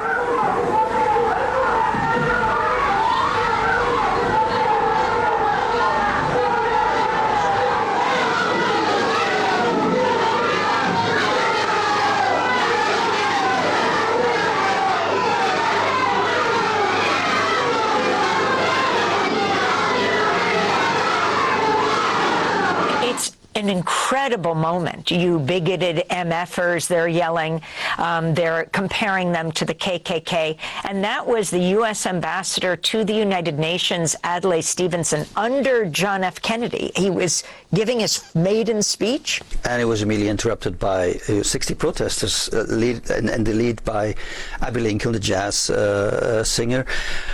An incredible moment. You bigoted MFers, they're yelling, they're comparing them to the KKK. And that was the U.S. ambassador to the United Nations, Adlai Stevenson, under John F. Kennedy. He was giving his maiden speech. And it was immediately interrupted by 60 protesters, and the lead by Abbey Lincoln, the jazz singer.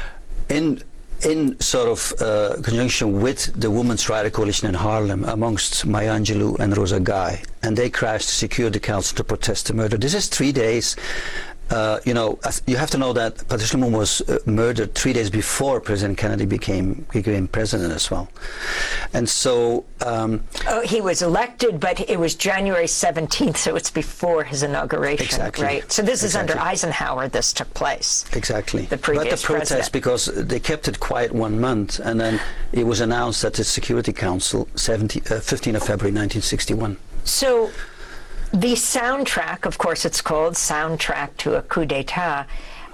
In sort of conjunction with the Women's Rights Coalition in Harlem, amongst Maya Angelou and Rosa Guy, and they crashed the Security Council to protest the murder. This is 3 days. You know, you have to know that Patrice Lumumba was murdered 3 days before President Kennedy became president as well. And so... he was elected, but it was January 17th, so it's before his inauguration. Exactly. Right? So this is under Eisenhower this took place. Exactly. The previous But the protest, president. because they kept it quiet 1 month, and then it was announced at the Security Council 15th of February 1961. So... the soundtrack, of course it's called, Soundtrack to a Coup d'etat.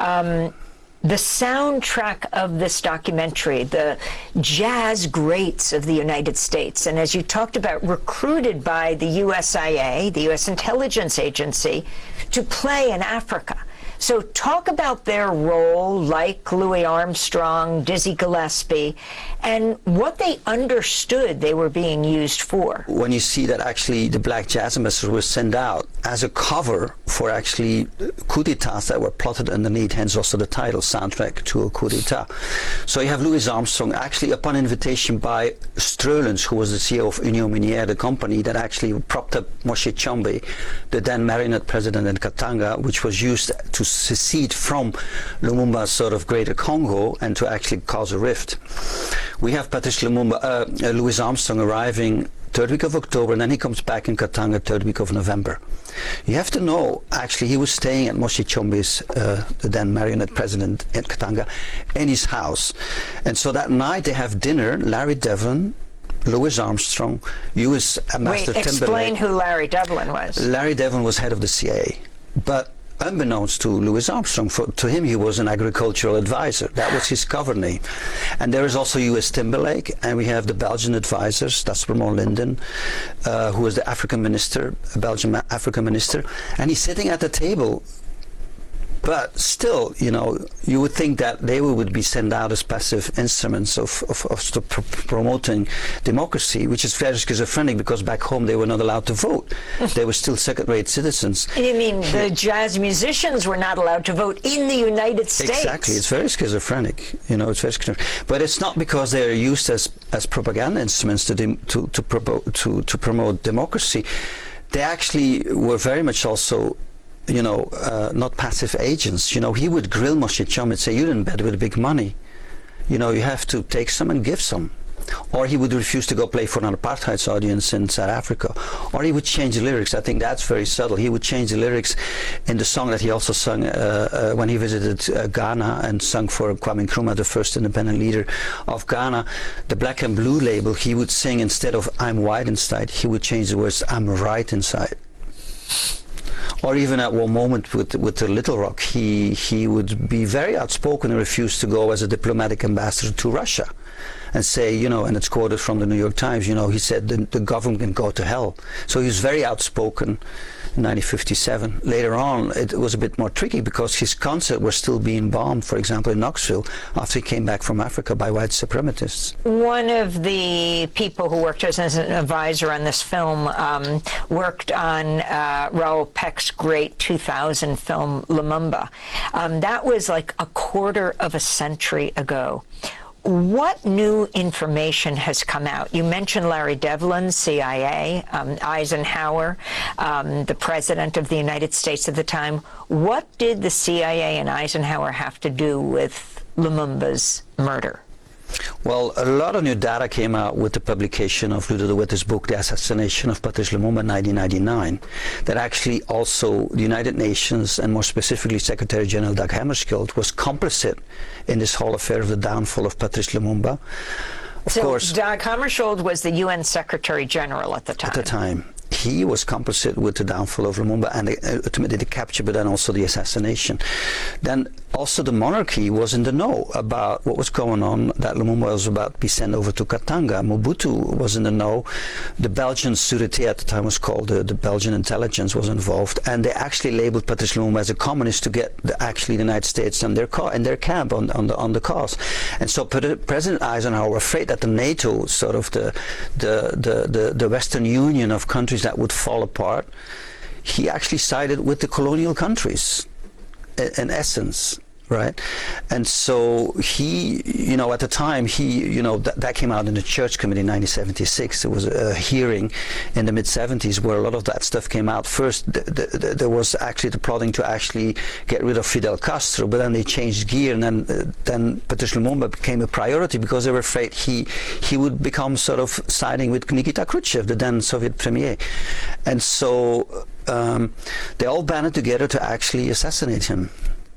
The soundtrack of this documentary, the jazz greats of the United States, and as you talked about, recruited by the USIA, the U.S. Intelligence Agency, to play in Africa. So talk about their role, like Louis Armstrong, Dizzy Gillespie, and what they understood they were being used for. When you see that actually the Black Jazz Ambassadors were sent out as a cover for actually coup d'etats that were plotted underneath, hence also the title, Soundtrack to a Coup d'etat. So you have Louis Armstrong, actually upon invitation by Streulens, who was the CEO of Union Minière, the company that actually propped up Moshe Tshombe, the then marionette president in Katanga, which was used to secede from Lumumba's sort of Greater Congo and to actually cause a rift. We have Patrice Lumumba, Louis Armstrong arriving 3rd week of October, and then he comes back in Katanga 3rd week of November. You have to know, actually, he was staying at Moshe Tshombe's, the then marionette president in Katanga, in his house. And so that night they have dinner, Larry Devlin, Louis Armstrong, U.S. Ambassador Timberlake. Explain who Larry Devlin was. Larry Devlin was head of the CIA, but unbeknownst to Louis Armstrong, to him he was an agricultural advisor. That was his cover name. And there is also U.S. Timberlake, and we have the Belgian advisors, that's Ramon Linden, who was the African minister, Belgian African minister, and he's sitting at the table. But still, you know, you would think that they would be sent out as passive instruments of promoting democracy, which is very schizophrenic, because back home they were not allowed to vote. They were still second-rate citizens. You mean the jazz musicians were not allowed to vote in the United States? Exactly. It's very schizophrenic. You know, it's very schizophrenic. But it's not because they're used as propaganda instruments to promote democracy. They actually were very much also, you know, not passive agents. You know, he would grill Moshe Tshombe and say, "You're in bed with big money. You know, you have to take some and give some." Or he would refuse to go play for an apartheid audience in South Africa. Or he would change the lyrics. I think that's very subtle. He would change the lyrics in the song that he also sung when he visited Ghana and sung for Kwame Nkrumah, the first independent leader of Ghana. The Black and Blue label, he would sing, instead of "I'm white inside," he would change the words, "I'm right inside." Or even at one moment with the Little Rock, he would be very outspoken and refuse to go as a diplomatic ambassador to Russia. and say, you know, and it's quoted from the New York Times, you know, he said the government can go to hell. So he was very outspoken in 1957. Later on, it was a bit more tricky because his concerts were still being bombed, for example, in Knoxville, after he came back from Africa by white supremacists. One of the people who worked as an advisor on this film worked on Raoul Peck's great 2000 film Lumumba. That was like a quarter of a century ago. What new information has come out? You mentioned Larry Devlin, CIA, Eisenhower, the President of the United States at the time. What did the CIA and Eisenhower have to do with Lumumba's murder? Well, a lot of new data came out with the publication of Ludo de Witte's book, The Assassination of Patrice Lumumba in 1999, that actually also the United Nations, and more specifically Secretary General Dag Hammarskjöld, was complicit in this whole affair of the downfall of Patrice Lumumba. Of course, Dag Hammarskjöld was the UN Secretary General at the time. At the time. He was complicit with the downfall of Lumumba and ultimately the capture, but then also the assassination. Then also the monarchy was in the know about what was going on, that Lumumba was about to be sent over to Katanga. Mobutu was in the know. The Belgian Sûreté at the time was called, the Belgian intelligence was involved, and they actually labeled Patrice Lumumba as a communist to get the United States in their camp on the cause. And so President Eisenhower were afraid that the NATO, sort of the Western Union of countries that would fall apart, he actually sided with the colonial countries, in essence, right? And so he, you know, at the time, he, you know, that came out in the Church Committee in 1976. There was a hearing in the mid-70s where a lot of that stuff came out. First, there was actually the plotting to actually get rid of Fidel Castro, but then they changed gear, and then Patrice Lumumba became a priority because they were afraid he would become sort of siding with Nikita Khrushchev, the then Soviet premier. And so they all banded together to actually assassinate him.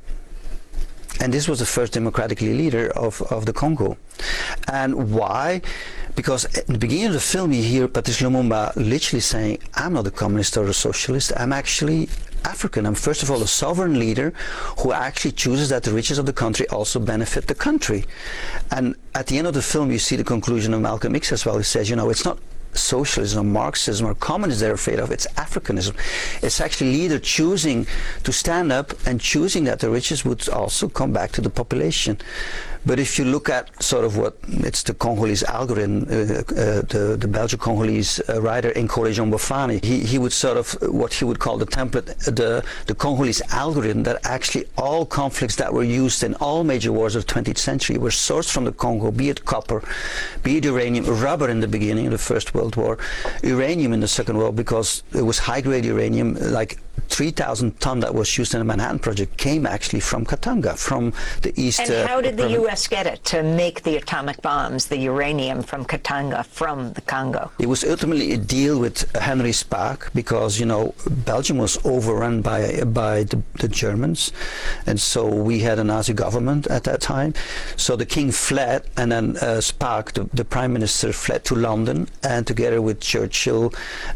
And this was the first democratically leader of the Congo. And why? Because at the beginning of the film you hear Patrice Lumumba literally saying, I'm not a communist or a socialist, I'm actually African. I'm first of all a sovereign leader who actually chooses that the riches of the country also benefit the country. And at the end of the film you see the conclusion of Malcolm X as well. He says, you know, it's not socialism or Marxism or communism they're afraid of, it's Africanism. It's actually leader choosing to stand up and choosing that the riches would also come back to the population. But if you look at sort of what, it's the Congolese algorithm, the Belgian-Congolese writer Nkole Jean Bofani, he would sort of, what he would call the template, the Congolese algorithm, that actually all conflicts that were used in all major wars of the 20th century were sourced from the Congo, be it copper, be it uranium, rubber in the beginning of the First World War, uranium in the Second World, because it was high-grade uranium, like 3,000 ton that was used in the Manhattan Project came actually from Katanga, from the east. And how did the U.S. get it to make the atomic bombs, the uranium from Katanga, from the Congo? It was ultimately a deal with Henry Spaak because, you know, Belgium was overrun by the Germans, and so we had a Nazi government at that time. So the king fled, and then Spaak, the prime minister, fled to London, and together with Churchill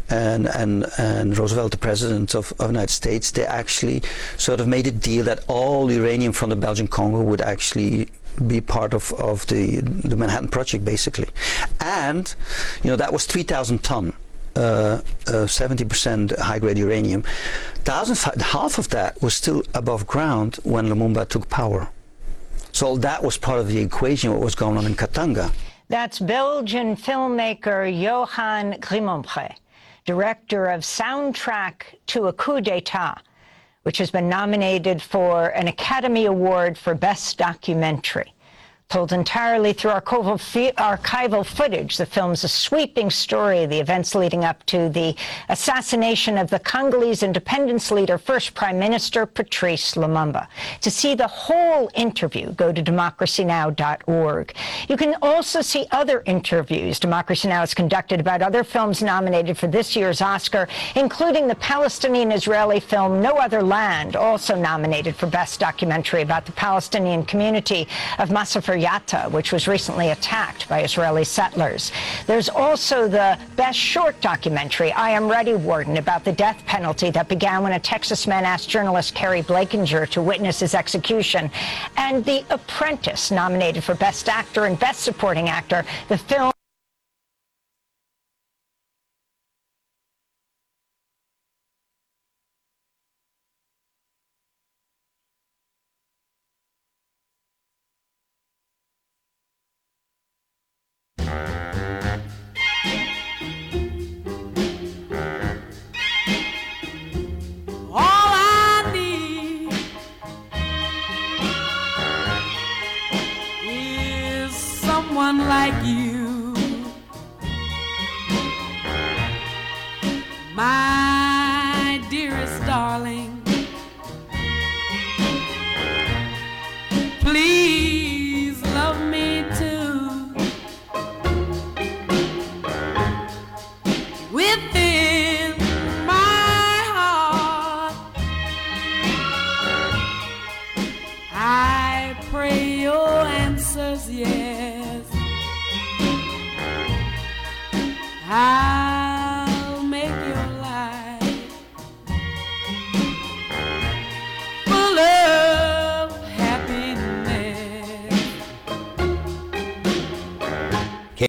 and Roosevelt, the president of the United States, they actually sort of made a deal that all uranium from the Belgian Congo would actually be part of the Manhattan Project, basically. And, you know, that was 3,000 ton, 70% high-grade uranium. Half of that was still above ground when Lumumba took power. So that was part of the equation, what was going on in Katanga. That's Belgian filmmaker Johan Grimonpré, director of Soundtrack to a Coup d'Etat, which has been nominated for an Academy Award for Best Documentary. Told entirely through archival footage, the film's a sweeping story of the events leading up to the assassination of the Congolese independence leader, first Prime Minister Patrice Lumumba. To see the whole interview, go to democracynow.org. You can also see other interviews Democracy Now! Has conducted about other films nominated for this year's Oscar, including the Palestinian-Israeli film No Other Land, also nominated for Best Documentary about the Palestinian community of Masafer Kiryat, which was recently attacked by Israeli settlers. There's also the best short documentary, I Am Ready, Warden, about the death penalty that began when a Texas man asked journalist Kerry Blakinger to witness his execution. And The Apprentice, nominated for Best Actor and Best Supporting Actor. The film like you, my dearest darling. Please love me too. Within my heart, I pray your answers yes.